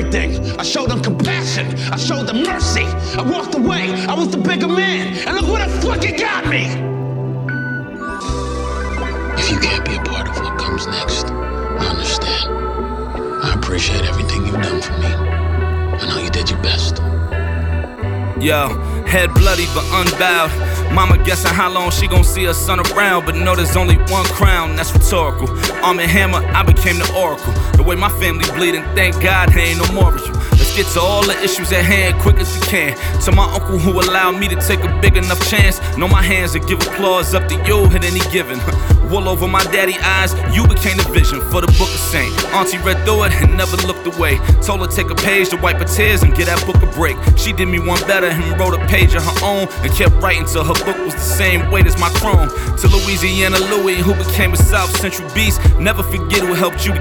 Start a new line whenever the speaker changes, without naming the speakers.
everything. I showed them compassion. I showed them mercy. I walked away. I was the bigger man. And look where the fuck it got me. If you can't be a part of what comes next, I understand. I appreciate everything you've done for me. I know you did your best.
Yo, head bloody but unbowed. Mama guessing how long she gon' see her son around, but know there's only one crown, that's rhetorical. Arm and hammer, I became the oracle. The way my family bleeding, thank God there ain't no more of you. Let's get to all the issues at hand quick as we can. To my uncle who allowed me to take a big enough chance. Know my hands that give applause up to you at any given. Wool over my daddy eyes, you became the vision for the book of Saint. Auntie read through it and never looked away. Told her take a page to wipe her tears and get that book a break. She did me one better and wrote a page of her own and kept writing till her book was the same weight as my chrome. To Louisiana Louie, who became a South Central beast. Never forget who helped you to